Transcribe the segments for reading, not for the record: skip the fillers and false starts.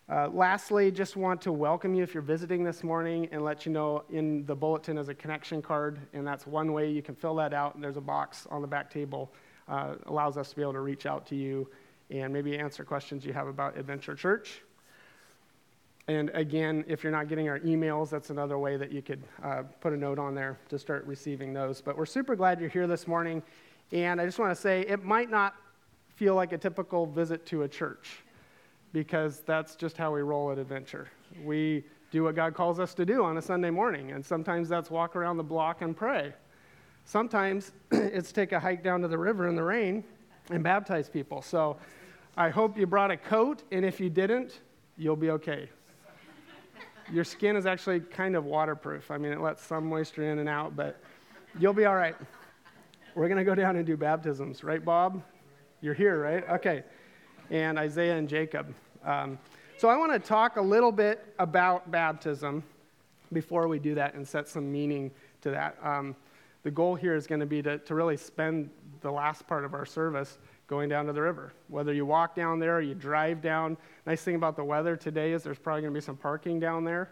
Lastly, just want to welcome you if you're visiting this morning and let you know in the bulletin is a connection card, and that's one way you can fill that out, and there's a box on the back table. Allows us to be able to reach out to you and maybe answer questions you have about Adventure Church. And again, if you're not getting our emails, that's another way that you could put a note on there to start receiving those. But we're super glad you're here this morning, and I just want to say it might not feel like a typical visit to a church, because that's just how we roll at Adventure. We do what God calls us to do on a Sunday morning, and sometimes that's walk around the block and pray. Sometimes it's take a hike down to the river in the rain and baptize people. So I hope you brought a coat, and if you didn't, you'll be okay. Your skin is actually kind of waterproof. I mean, it lets some moisture in and out, but you'll be all right. We're going to go down and do baptisms, right, Bob? You're here, right? Okay. And Isaiah and Jacob. So I want to talk a little bit about baptism before we do that and set some meaning to that. The goal here is going to be to really spend the last part of our service going down to the river. Whether you walk down there or you drive down. Nice thing about the weather today is there's probably going to be some parking down there.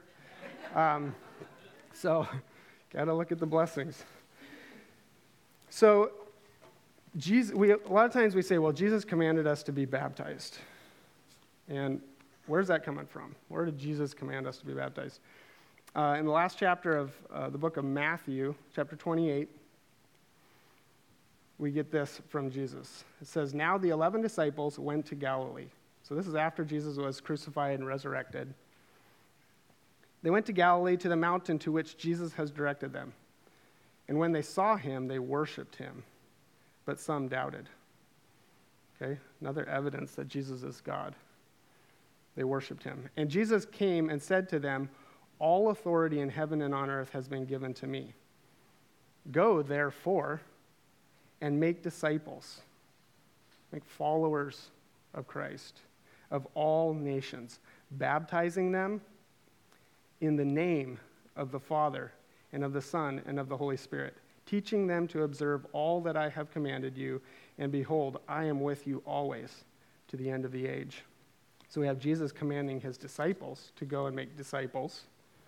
So got to look at the blessings. So Jesus, a lot of times we say, well, Jesus commanded us to be baptized. And where's that coming from? Where did Jesus command us to be baptized? In the last chapter of the book of Matthew, chapter 28, we get this from Jesus. It says, now the 11 disciples went to Galilee. So this is after Jesus was crucified and resurrected. They went to Galilee to the mountain to which Jesus has directed them. And when they saw him, they worshiped him. But some doubted. Okay, another evidence that Jesus is God. They worshiped him. And Jesus came and said to them, all authority in heaven and on earth has been given to me. Go, therefore, and make disciples, make followers of Christ, of all nations, baptizing them in the name of the Father and of the Son and of the Holy Spirit, teaching them to observe all that I have commanded you, and behold, I am with you always to the end of the age. So we have Jesus commanding his disciples to go and make disciples,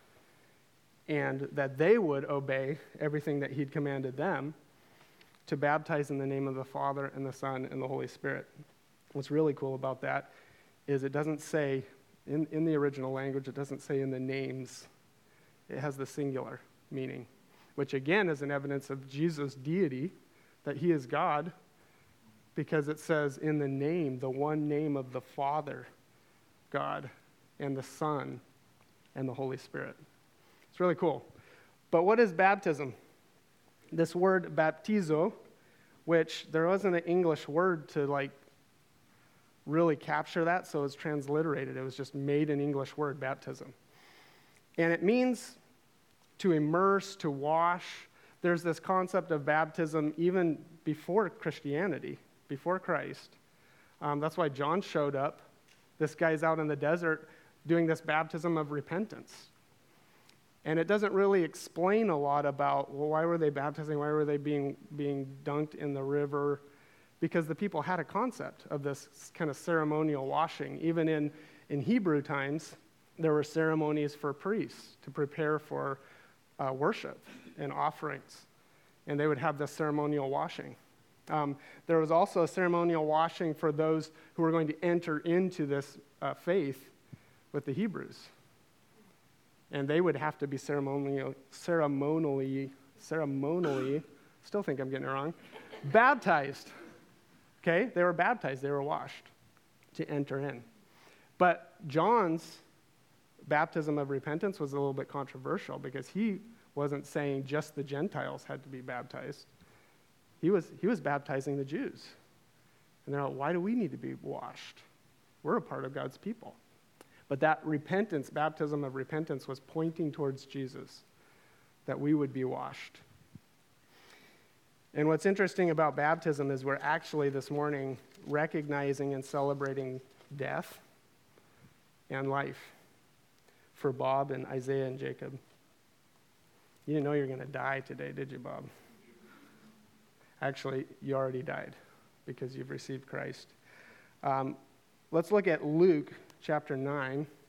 and that they would obey everything that he'd commanded them, to baptize in the name of the Father and the Son and the Holy Spirit. What's really cool about that is it doesn't say, in the original language, it doesn't say in the names. It has the singular meaning, which again is an evidence of Jesus' deity, that he is God, because it says in the name, the one name of the Father, God, and the Son, and the Holy Spirit. It's really cool. But what is baptism? This word baptizo, which there wasn't an English word to really capture that, so it's transliterated. It was just made an English word, baptism. And it means to immerse, to wash. There's this concept of baptism even before Christianity, before Christ. That's why John showed up. This guy's out in the desert doing this baptism of repentance. And it doesn't really explain a lot about, well, why were they baptizing? Why were they being dunked in the river? Because the people had a concept of this kind of ceremonial washing. Even in Hebrew times, there were ceremonies for priests to prepare for worship and offerings. And they would have this ceremonial washing. There was also a ceremonial washing for those who were going to enter into this faith with the Hebrews. And they would have to be ceremonially, still think I'm getting it wrong, baptized. Okay? They were baptized. They were washed to enter in. But John's baptism of repentance was a little bit controversial because he wasn't saying just the Gentiles had to be baptized. He was baptizing the Jews. And they're like, why do we need to be washed? We're a part of God's people. But that repentance, baptism of repentance, was pointing towards Jesus, that we would be washed. And what's interesting about baptism is we're actually this morning recognizing and celebrating death and life for Bob and Isaiah and Jacob. You didn't know you were going to die today, did you, Bob? Actually, you already died because you've received Christ. Let's look at Luke chapter 9.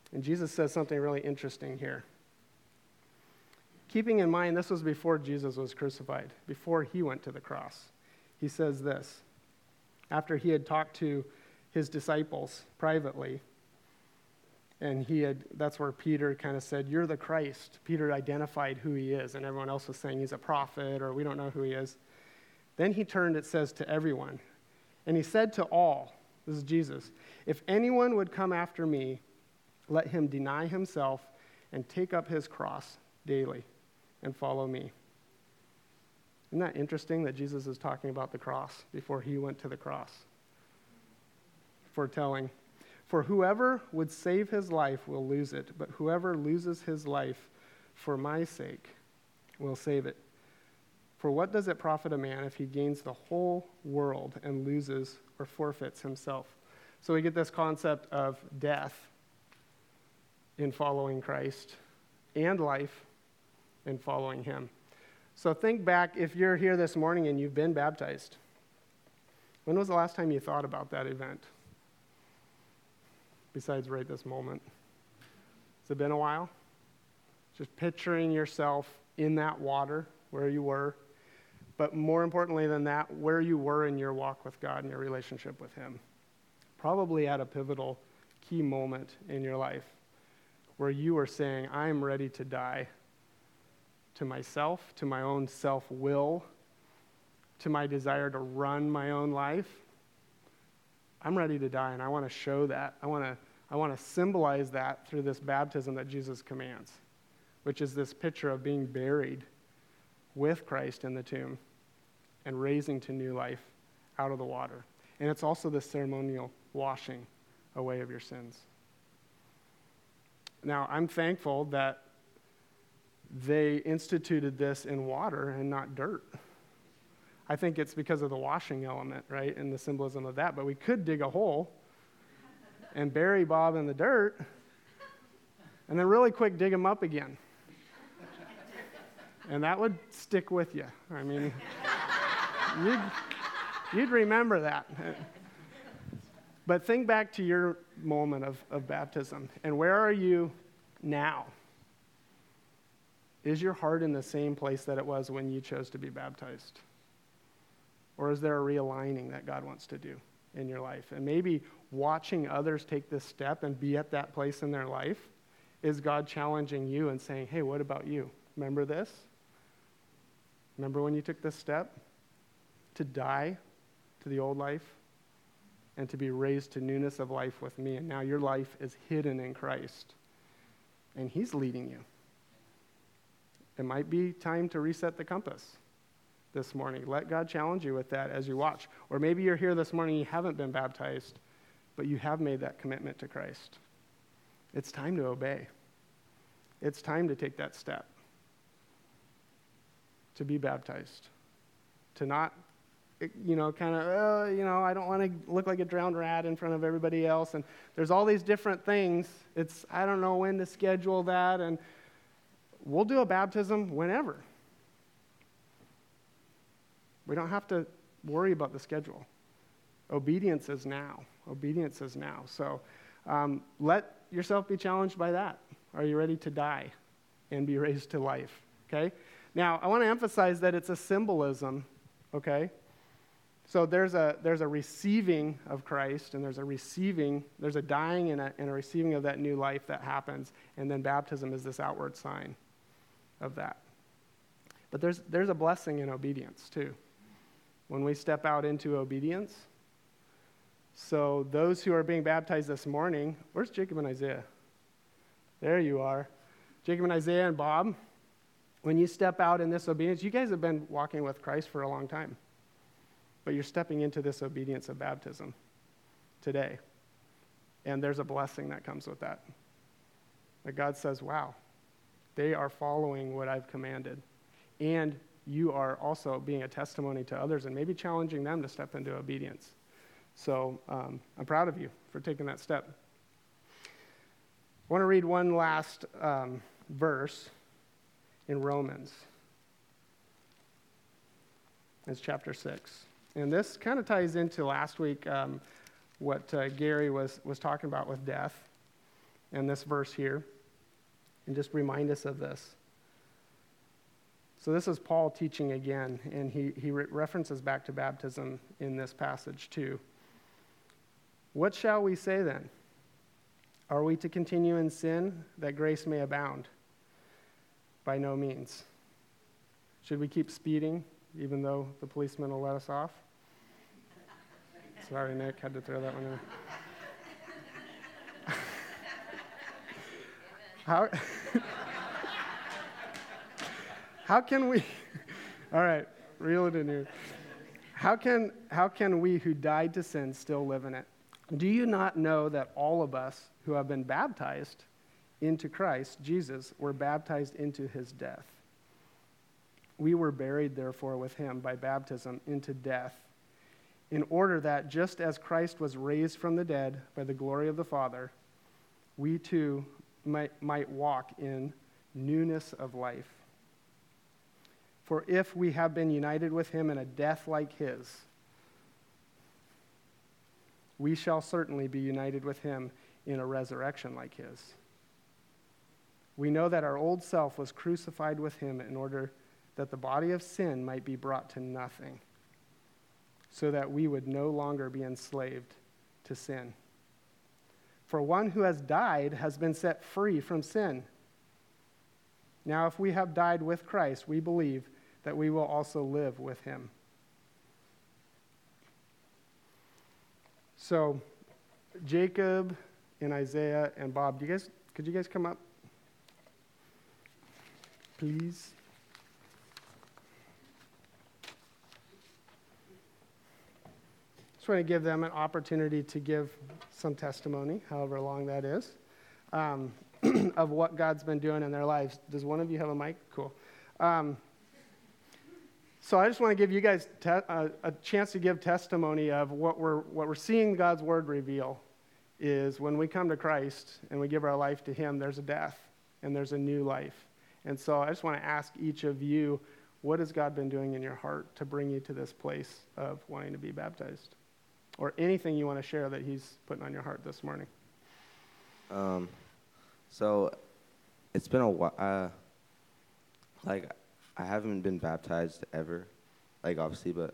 And Jesus says something really interesting here. Keeping in mind, this was before Jesus was crucified, before he went to the cross. He says this, after he had talked to his disciples privately, and that's where Peter kind of said, "You're the Christ." Peter identified who he is, and everyone else was saying he's a prophet, or we don't know who he is. Then he turned, it says, to everyone. And he said to all, this is Jesus, "If anyone would come after me, let him deny himself and take up his cross daily and follow me." Isn't that interesting that Jesus is talking about the cross before he went to the cross? Foretelling. "For whoever would save his life will lose it, but whoever loses his life for my sake will save it. For what does it profit a man if he gains the whole world and loses or forfeits himself?" So we get this concept of death in following Christ and life in following him. So think back, if you're here this morning and you've been baptized, when was the last time you thought about that event? Besides right this moment. Has it been a while? Just picturing yourself in that water where you were, but more importantly than that, where you were in your walk with God and your relationship with him. Probably at a pivotal key moment in your life where you were saying, "I'm ready to die to myself, to my own self-will, to my desire to run my own life. I'm ready to die, and I want to show that. I want to symbolize that through this baptism that Jesus commands, which is this picture of being buried with Christ in the tomb and raising to new life out of the water. And it's also the ceremonial washing away of your sins. Now, I'm thankful that they instituted this in water and not dirt. I think it's because of the washing element, right, and the symbolism of that. But we could dig a hole and bury Bob in the dirt and then really quick dig him up again. And that would stick with you. I mean, you'd remember that. But think back to your moment of baptism. And where are you now? Is your heart in the same place that it was when you chose to be baptized? Or is there a realigning that God wants to do in your life? And maybe watching others take this step and be at that place in their life, is God challenging you and saying, hey, what about you? Remember this? Remember when you took this step to die to the old life and to be raised to newness of life with me? And now your life is hidden in Christ, and he's leading you. It might be time to reset the compass this morning. Let God challenge you with that as you watch. Or maybe you're here this morning, you haven't been baptized, but you have made that commitment to Christ. It's time to obey. It's time to take that step. To be baptized. To not, I don't want to look like a drowned rat in front of everybody else. And there's all these different things. I don't know when to schedule that. And we'll do a baptism whenever. We don't have to worry about the schedule. Obedience is now. Obedience is now. So let yourself be challenged by that. Are you ready to die and be raised to life? Okay? Now, I want to emphasize that it's a symbolism, okay? So there's a receiving of Christ, and there's a dying and a receiving of that new life that happens, and then baptism is this outward sign of that. But there's a blessing in obedience, too. When we step out into obedience. So those who are being baptized this morning, where's Jacob and Isaiah? There you are. Jacob and Isaiah and Bob. When you step out in this obedience, you guys have been walking with Christ for a long time. But you're stepping into this obedience of baptism today. And there's a blessing that comes with that. That God says, wow, they are following what I've commanded. And you are also being a testimony to others and maybe challenging them to step into obedience. So I'm proud of you for taking that step. I want to read one last verse in Romans. It's chapter 6. And this kind of ties into last week what Gary was talking about with death. and this verse here and just remind us of this. So this is Paul teaching again, and he references back to baptism in this passage too. What shall we say then? Are we to continue in sin that grace may abound? By no means. Should we keep speeding even though the policeman will let us off? Sorry, Nick, had to throw that one in. How can we, all right, reel it in here. How can we who died to sin still live in it? Do you not know that all of us who have been baptized into Christ Jesus were baptized into his death? We were buried, therefore, with him by baptism into death, in order that just as Christ was raised from the dead by the glory of the Father, we too might walk in newness of life. For if we have been united with him in a death like his, we shall certainly be united with him in a resurrection like his. We know that our old self was crucified with him in order that the body of sin might be brought to nothing, so that we would no longer be enslaved to sin. For one who has died has been set free from sin. Now, if we have died with Christ, we believe that we will also live with him. So, Jacob and Isaiah and Bob, could you guys come up, please? Just want to give them an opportunity to give some testimony, however long that is, of what God's been doing in their lives. Does one of you have a mic? Cool. So I just want to give you guys a chance to give testimony of what we're seeing God's word reveal is when we come to Christ and we give our life to him, there's a death and there's a new life. And so I just want to ask each of you, what has God been doing in your heart to bring you to this place of wanting to be baptized? Or anything you want to share that he's putting on your heart this morning. So it's been a while, I haven't been baptized ever, obviously, but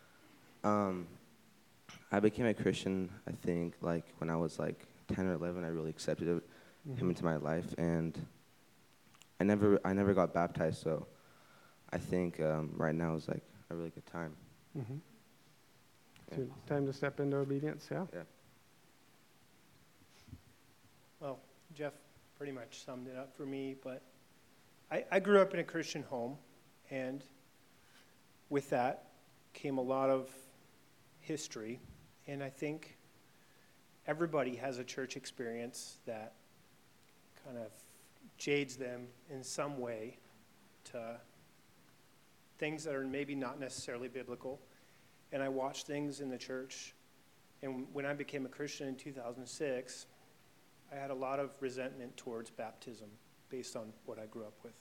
I became a Christian, I think, when I was 10 or 11. I really accepted him into my life, and I never got baptized, so I think right now is a really good time. Mm-hmm. Yeah. Time to step into obedience, yeah? Yeah. Well, Jeff pretty much summed it up for me, but I grew up in a Christian home, and with that came a lot of history, and I think everybody has a church experience that kind of jades them in some way to things that are maybe not necessarily biblical. And I watched things in the church, and when I became a Christian in 2006, I had a lot of resentment towards baptism based on what I grew up with.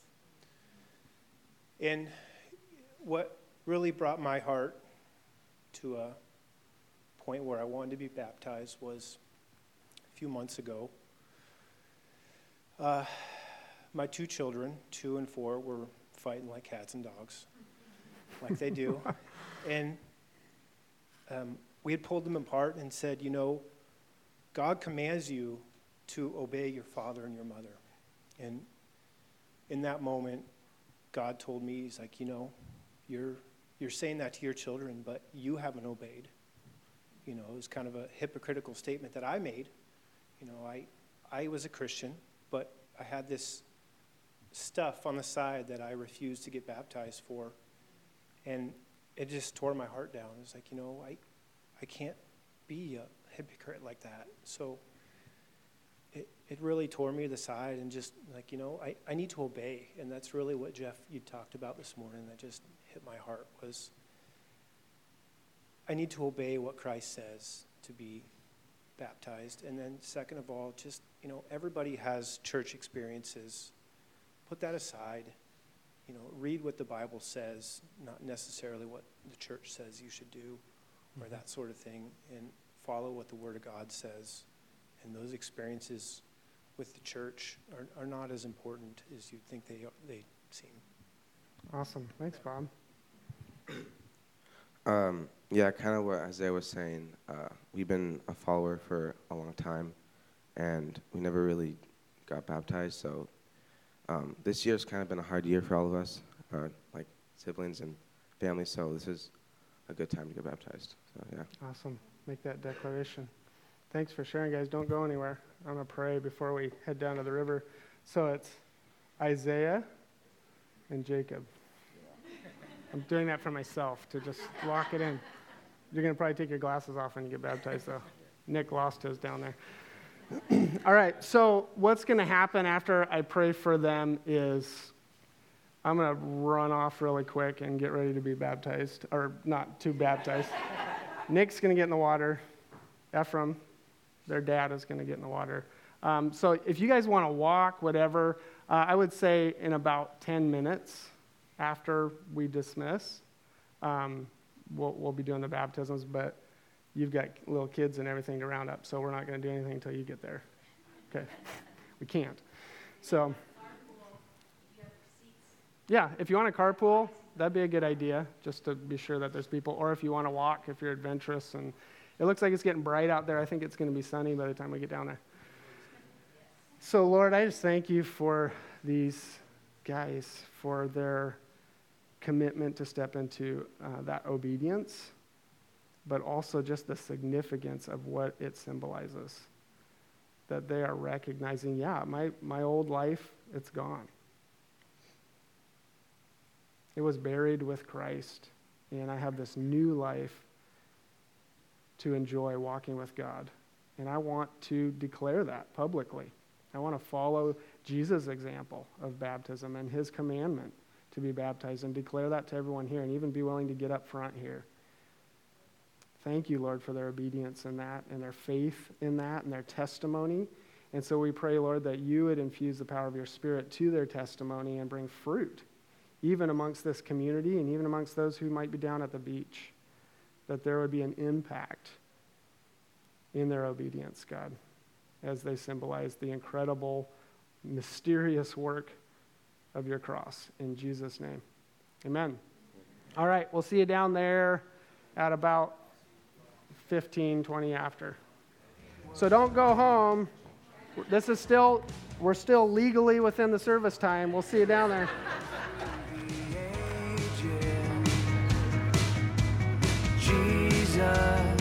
And what really brought my heart to a point where I wanted to be baptized was a few months ago. My two children, 2 and 4, were fighting like cats and dogs, like they do. And we had pulled them apart and said, God commands you to obey your father and your mother. And in that moment, God told me, he's like, you're saying that to your children, but you haven't obeyed. It was kind of a hypocritical statement that I made. I was a Christian, but I had this stuff on the side that I refused to get baptized for. And it just tore my heart down. It's like, I can't be a hypocrite like that. So it really tore me to the side and just I need to obey. And that's really what Jeff, you talked about this morning that just hit my heart was I need to obey what Christ says to be baptized. And then second of all, just, everybody has church experiences. Put that aside. Read what the Bible says, not necessarily what the church says you should do or that sort of thing, and follow what the Word of God says. And those experiences with the church are not as important as you think they seem. Awesome. Thanks, Bob. Yeah, kind of what Isaiah was saying. We've been a follower for a long time, and we never really got baptized. So this year's kind of been a hard year for all of us, like siblings and family. So this is a good time to get baptized. So yeah. Awesome. Make that declaration. Thanks for sharing, guys. Don't go anywhere. I'm going to pray before we head down to the river. So it's Isaiah and Jacob. I'm doing that for myself to just lock it in. You're going to probably take your glasses off when you get baptized, though. Nick lost his down there. All right, so what's going to happen after I pray for them is I'm going to run off really quick and get ready to be baptized, or not to baptize. Nick's going to get in the water. Ephraim, their dad, is going to get in the water. So if you guys want to walk, whatever, I would say in about 10 minutes after we dismiss, we'll be doing the baptisms, but you've got little kids and everything to round up, so we're not going to do anything until you get there. Okay? We can't. So, yeah, if you want to carpool, that'd be a good idea, just to be sure that there's people. Or if you want to walk, if you're adventurous. And it looks like it's getting bright out there. I think it's going to be sunny by the time we get down there. So, Lord, I just thank you for these guys, for their commitment to step into that obedience, but also just the significance of what it symbolizes. That they are recognizing, yeah, my old life, it's gone. It was buried with Christ, and I have this new life to enjoy walking with God. And I want to declare that publicly. I want to follow Jesus' example of baptism and his commandment to be baptized and declare that to everyone here and even be willing to get up front here. Thank you, Lord, for their obedience in that and their faith in that and their testimony. And so we pray, Lord, that you would infuse the power of your Spirit to their testimony and bring fruit, even amongst this community and even amongst those who might be down at the beach, that there would be an impact in their obedience, God, as they symbolize the incredible, mysterious work of your cross. In Jesus' name, amen. All right, we'll see you down there at about 15, 20 after. So don't go home. We're still legally within the service time. We'll see you down there. Jesus.